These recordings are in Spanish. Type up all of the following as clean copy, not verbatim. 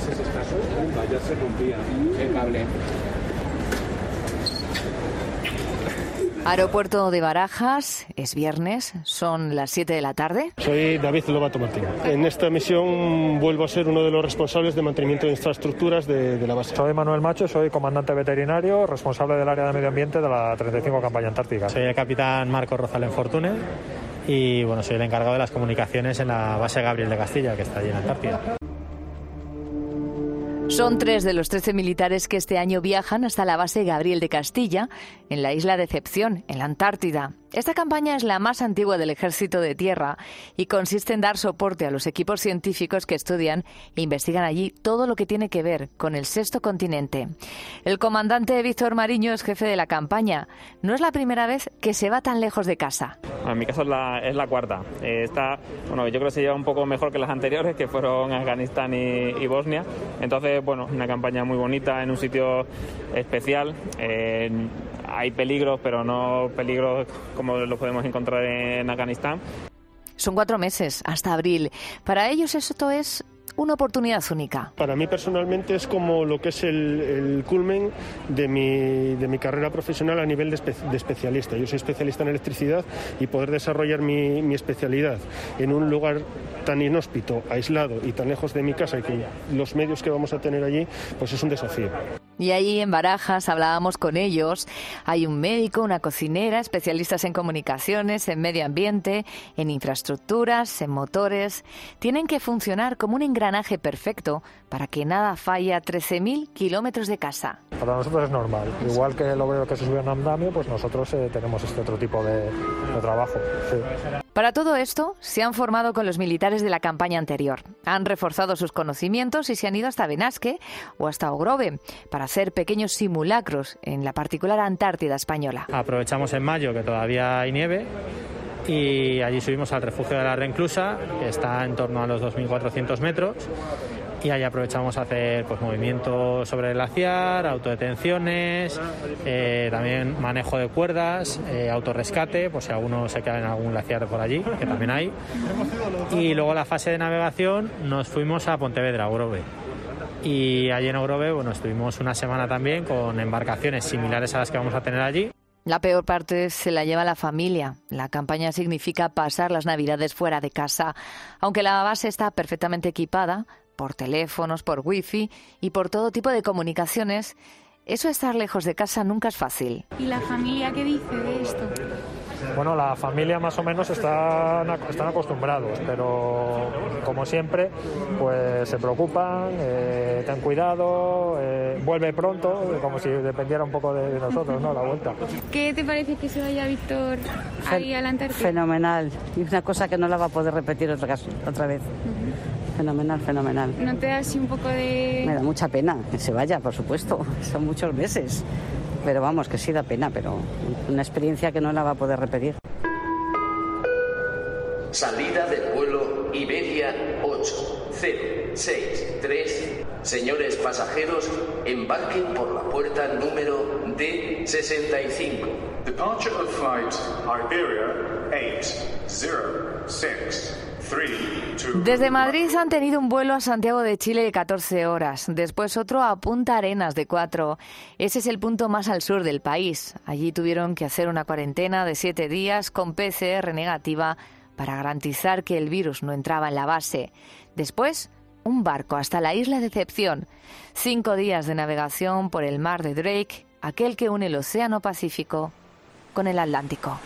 meses escasos, ya se rompía el cable. Aeropuerto de Barajas, es viernes, son las 7 de la tarde. Soy David Lobato Martín. En esta misión vuelvo a ser uno de los responsables de mantenimiento de infraestructuras de la base. Soy Manuel Macho, soy comandante veterinario, responsable del área de medio ambiente de la 35 Campaña Antártica. Soy el capitán Marco Rozalen Fortune y bueno, soy el encargado de las comunicaciones en la base Gabriel de Castilla, que está allí en Antártida. Son 3 de los 13 militares que este año viajan hasta la base Gabriel de Castilla, en la isla Decepción, en la Antártida. Esta campaña es la más antigua del Ejército de Tierra y consiste en dar soporte a los equipos científicos que estudian e investigan allí todo lo que tiene que ver con el sexto continente. El comandante Víctor Mariño es jefe de la campaña. No es la primera vez que se va tan lejos de casa. En mi caso es la cuarta. Yo creo que se lleva un poco mejor que las anteriores, que fueron Afganistán y Bosnia. Entonces, una campaña muy bonita en un sitio especial. Hay peligros, pero no peligros como los podemos encontrar en Afganistán. Son 4 meses, hasta abril. Para ellos esto es una oportunidad única. Para mí personalmente es como lo que es el culmen de mi carrera profesional a nivel de especialista. Yo soy especialista en electricidad y poder desarrollar mi especialidad en un lugar tan inhóspito, aislado y tan lejos de mi casa y con los medios que vamos a tener allí, pues es un desafío. Y ahí en Barajas hablábamos con ellos. Hay un médico, una cocinera, especialistas en comunicaciones, en medio ambiente, en infraestructuras, en motores. Tienen que funcionar como un engranaje perfecto para que nada falle a 13.000 kilómetros de casa. Para nosotros es normal. Igual que el obrero que se sube a un andamio, pues nosotros tenemos este otro tipo de trabajo. Sí. Para todo esto, se han formado con los militares de la campaña anterior. Han reforzado sus conocimientos y se han ido hasta Benasque o hasta Ogrove para hacer pequeños simulacros en la particular Antártida española. Aprovechamos en mayo que todavía hay nieve y allí subimos al refugio de la Reclusa, que está en torno a los 2.400 metros. Y ahí aprovechamos a hacer movimientos sobre el glaciar, autodetenciones, también manejo de cuerdas, autorrescate, si alguno se queda en algún glaciar por allí, que también hay. Y luego la fase de navegación nos fuimos a Pontevedra, Ogrove. Y allí en Ogrove estuvimos una semana también con embarcaciones similares a las que vamos a tener allí. La peor parte se la lleva la familia. La campaña significa pasar las Navidades fuera de casa. Aunque la base está perfectamente equipada, por teléfonos, por wifi y por todo tipo de comunicaciones, eso de estar lejos de casa nunca es fácil. ¿Y la familia qué dice de esto? Bueno, la familia más o menos están acostumbrados, pero como siempre, pues se preocupan, ten cuidado, vuelve pronto, como si dependiera un poco de nosotros, ¿no? La vuelta. ¿Qué te parece que se vaya Víctor ahí a la Antártida? Fenomenal, y una cosa que no la va a poder repetir otra vez. Fenomenal, fenomenal. ¿No te da así un poco de...? Me da mucha pena que se vaya, por supuesto, son muchos meses. Pero vamos, que sí da pena, pero una experiencia que no la va a poder repetir. Salida del vuelo Iberia 8063. Señores pasajeros, embarquen por la puerta número D65. Departure of flight Iberia 8063. Desde Madrid han tenido un vuelo a Santiago de Chile de 14 horas, después otro a Punta Arenas de 4. Ese es el punto más al sur del país. Allí tuvieron que hacer una cuarentena de 7 días con PCR negativa para garantizar que el virus no entraba en la base. Después, un barco hasta la isla Decepción. 5 días de navegación por el mar de Drake, aquel que une el Océano Pacífico con el Atlántico.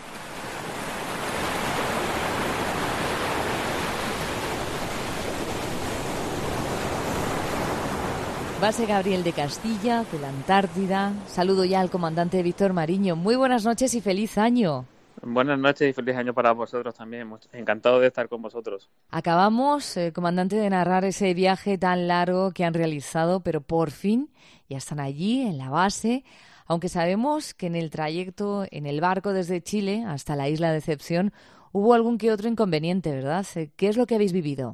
Base Gabriel de Castilla, de la Antártida. Saludo ya al comandante Víctor Mariño. Muy buenas noches y feliz año. Buenas noches y feliz año para vosotros también. Encantado de estar con vosotros. Acabamos, comandante, de narrar ese viaje tan largo que han realizado, pero por fin ya están allí, en la base. Aunque sabemos que en el trayecto, en el barco desde Chile hasta la isla Decepción, hubo algún que otro inconveniente, ¿verdad? ¿Qué es lo que habéis vivido?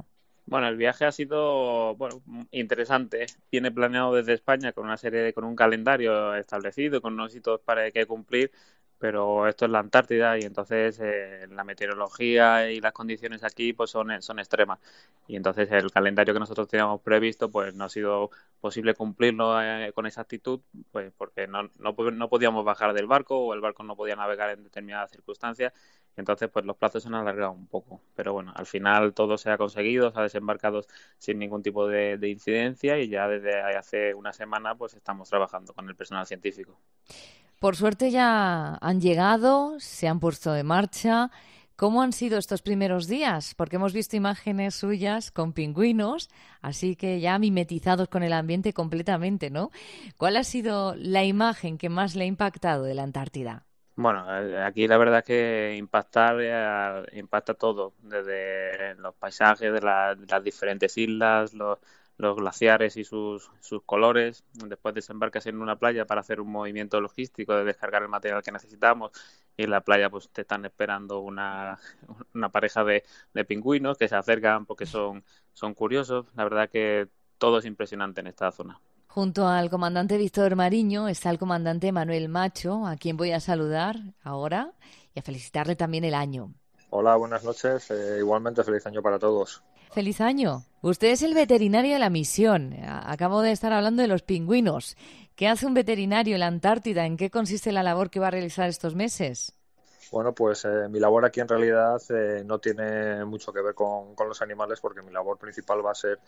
Bueno, el viaje ha sido interesante. Viene planeado desde España con un calendario establecido, con unos hitos para que cumplir, pero esto es la Antártida y entonces la meteorología y las condiciones aquí pues son extremas. Y entonces el calendario que nosotros teníamos previsto pues no ha sido posible cumplirlo con exactitud, pues porque no podíamos bajar del barco o el barco no podía navegar en determinadas circunstancias. Entonces, pues los plazos se han alargado un poco. Pero bueno, al final todo se ha conseguido, se ha desembarcado sin ningún tipo de incidencia y ya desde hace una semana pues estamos trabajando con el personal científico. Por suerte ya han llegado, se han puesto en marcha. ¿Cómo han sido estos primeros días? Porque hemos visto imágenes suyas con pingüinos, así que ya mimetizados con el ambiente completamente, ¿no? ¿Cuál ha sido la imagen que más le ha impactado de la Antártida? Bueno, aquí la verdad es que impacta todo, desde los paisajes de las diferentes islas, los glaciares y sus colores. Después desembarcas en una playa para hacer un movimiento logístico de descargar el material que necesitamos y en la playa pues te están esperando una pareja de pingüinos que se acercan porque son curiosos. La verdad que todo es impresionante en esta zona. Junto al comandante Víctor Mariño está el comandante Manuel Macho, a quien voy a saludar ahora y a felicitarle también el año. Hola, buenas noches. Igualmente feliz año para todos. ¡Feliz año! Usted es el veterinario de la misión. Acabo de estar hablando de los pingüinos. ¿Qué hace un veterinario en la Antártida? ¿En qué consiste la labor que va a realizar estos meses? Bueno, pues mi labor aquí en realidad no tiene mucho que ver con los animales porque mi labor principal va a ser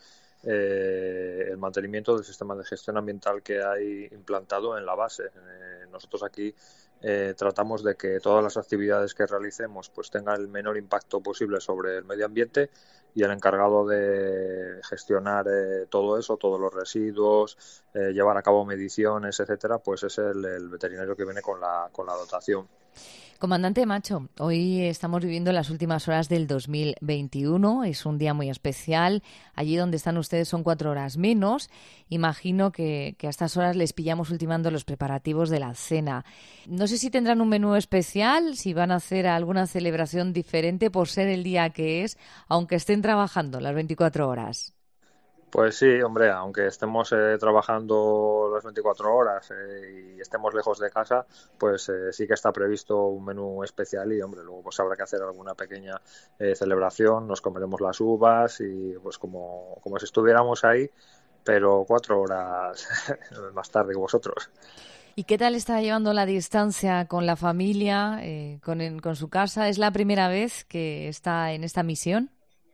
el mantenimiento del sistema de gestión ambiental que hay implantado en la base. Nosotros aquí tratamos de que todas las actividades que realicemos pues tengan el menor impacto posible sobre el medio ambiente y el encargado de gestionar todo eso, todos los residuos, llevar a cabo mediciones, etcétera, pues es el veterinario que viene con la dotación. Comandante Macho, hoy estamos viviendo las últimas horas del 2021. Es un día muy especial. Allí donde están ustedes son 4 horas menos. Imagino que a estas horas les pillamos ultimando los preparativos de la cena. No sé si tendrán un menú especial, si van a hacer alguna celebración diferente por ser el día que es, aunque estén trabajando las 24 horas. Pues sí, hombre, aunque estemos trabajando las 24 horas y estemos lejos de casa, pues sí que está previsto un menú especial y, hombre, luego pues habrá que hacer alguna pequeña celebración, nos comeremos las uvas y pues como si estuviéramos ahí, pero 4 horas más tarde que vosotros. ¿Y qué tal está llevando la distancia con la familia, con su casa? ¿Es la primera vez que está en esta misión?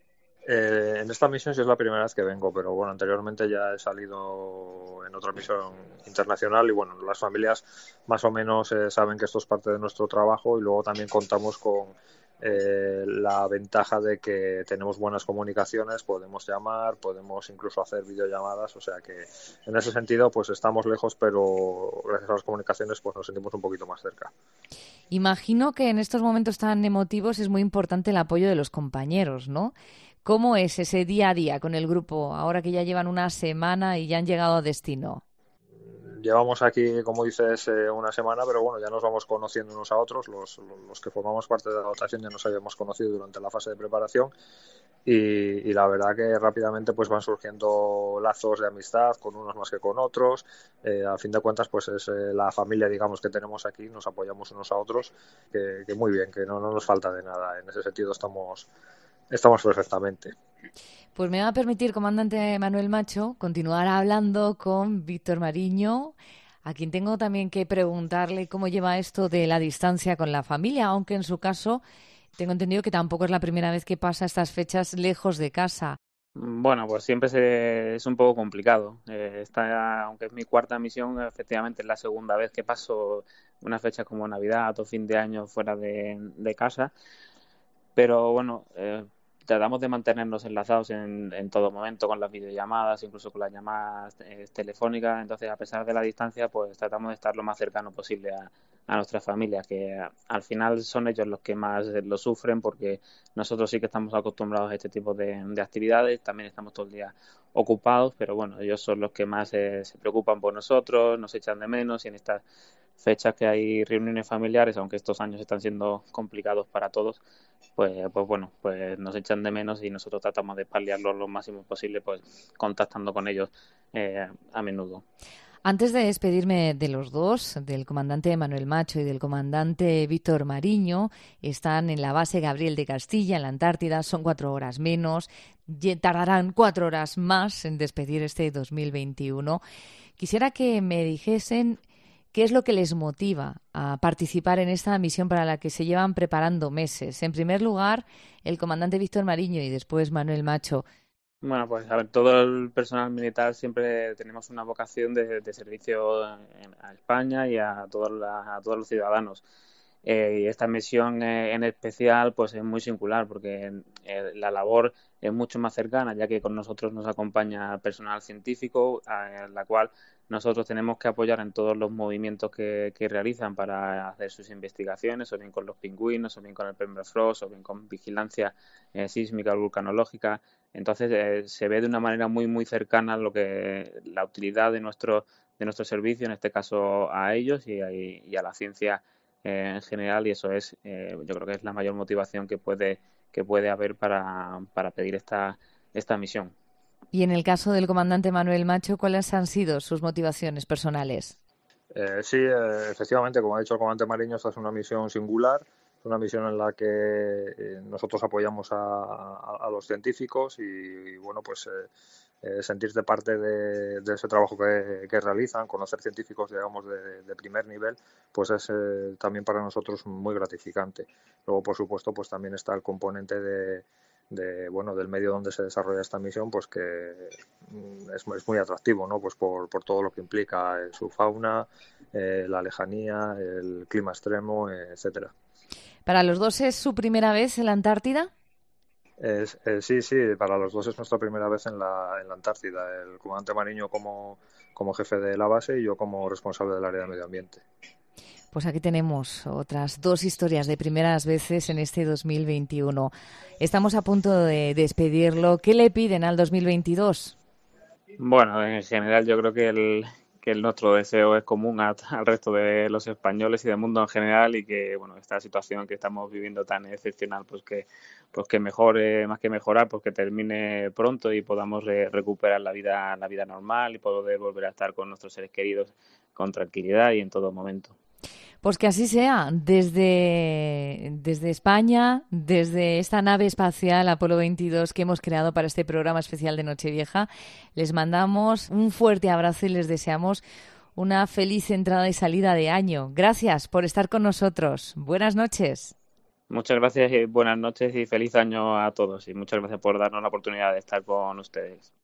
En esta misión sí es la primera vez que vengo, pero bueno, anteriormente ya he salido en otra misión internacional y bueno, las familias más o menos saben que esto es parte de nuestro trabajo y luego también contamos con la ventaja de que tenemos buenas comunicaciones, podemos llamar, podemos incluso hacer videollamadas, o sea que en ese sentido pues estamos lejos, pero gracias a las comunicaciones pues nos sentimos un poquito más cerca. Imagino que en estos momentos tan emotivos es muy importante el apoyo de los compañeros, ¿no? ¿Cómo es ese día a día con el grupo ahora que ya llevan una semana y ya han llegado a destino? Llevamos aquí, como dices, una semana, pero bueno, ya nos vamos conociendo unos a otros. Los que formamos parte de la dotación ya nos habíamos conocido durante la fase de preparación y la verdad que rápidamente pues van surgiendo lazos de amistad con unos más que con otros. A fin de cuentas pues es la familia, digamos, que tenemos aquí, nos apoyamos unos a otros, que muy bien, que no nos falta de nada. En ese sentido estamos perfectamente. Pues me va a permitir, comandante Manuel Macho, continuar hablando con Víctor Mariño, a quien tengo también que preguntarle cómo lleva esto de la distancia con la familia, aunque en su caso tengo entendido que tampoco es la primera vez que pasa estas fechas lejos de casa. Bueno, pues siempre es un poco complicado. Aunque es mi cuarta misión, efectivamente es la segunda vez que paso una fecha como Navidad o fin de año fuera de casa. Pero bueno, tratamos de mantenernos enlazados en todo momento con las videollamadas, incluso con las llamadas telefónicas. Entonces, a pesar de la distancia, pues tratamos de estar lo más cercano posible nuestras familias, que al final son ellos los que más lo sufren, porque nosotros sí que estamos acostumbrados a este tipo de actividades, también estamos todo el día ocupados, pero bueno, ellos son los que más se preocupan por nosotros, nos echan de menos, y en estas fechas que hay reuniones familiares, aunque estos años están siendo complicados para todos, pues bueno, pues nos echan de menos y nosotros tratamos de paliarlo lo máximo posible, pues contactando con ellos a menudo. Antes de despedirme de los dos, del comandante Manuel Macho y del comandante Víctor Mariño, están en la base Gabriel de Castilla, en la Antártida, son 4 horas menos, tardarán 4 horas más en despedir este 2021. Quisiera que me dijesen qué es lo que les motiva a participar en esta misión para la que se llevan preparando meses. En primer lugar, el comandante Víctor Mariño y después Manuel Macho. Bueno, pues a ver, todo el personal militar siempre tenemos una vocación de servicio a España y a todos los ciudadanos. Y esta misión en especial pues es muy singular, porque la labor es mucho más cercana, ya que con nosotros nos acompaña personal científico, en la cual nosotros tenemos que apoyar en todos los movimientos que realizan para hacer sus investigaciones, o bien con los pingüinos, o bien con el permafrost, o bien con vigilancia sísmica o vulcanológica. Entonces se ve de una manera muy muy cercana la utilidad de nuestro servicio, en este caso a ellos y a la ciencia en general, y eso es, yo creo que es la mayor motivación que puede haber para pedir esta misión. Y en el caso del comandante Manuel Macho, ¿cuáles han sido sus motivaciones personales? Sí, efectivamente, como ha dicho el comandante Mariño, esta es una misión singular, es una misión en la que nosotros apoyamos a los científicos y bueno, pues sentirte parte de ese trabajo que realizan, conocer científicos, digamos, de primer nivel, pues es también para nosotros muy gratificante. Luego, por supuesto, pues también está el componente del medio donde se desarrolla esta misión, pues que es muy atractivo, ¿no? Pues por todo lo que implica su fauna, la lejanía, el clima extremo, etcétera. ¿Para los dos es su primera vez en la Antártida? Sí, para los dos es nuestra primera vez en la Antártida. El comandante Mariño como jefe de la base y yo como responsable del área de medio ambiente. Pues aquí tenemos otras 2 historias de primeras veces en este 2021. Estamos a punto de despedirlo. ¿Qué le piden al 2022? Bueno, en general yo creo que nuestro deseo es común al resto de los españoles y del mundo en general, y que bueno, esta situación que estamos viviendo tan excepcional, pues que mejore, más que mejorar, pues que termine pronto y podamos recuperar la vida normal y poder volver a estar con nuestros seres queridos con tranquilidad y en todo momento. Pues que así sea, desde España, desde esta nave espacial Apolo 22 que hemos creado para este programa especial de Nochevieja, les mandamos un fuerte abrazo y les deseamos una feliz entrada y salida de año. Gracias por estar con nosotros. Buenas noches. Muchas gracias y buenas noches y feliz año a todos, y muchas gracias por darnos la oportunidad de estar con ustedes.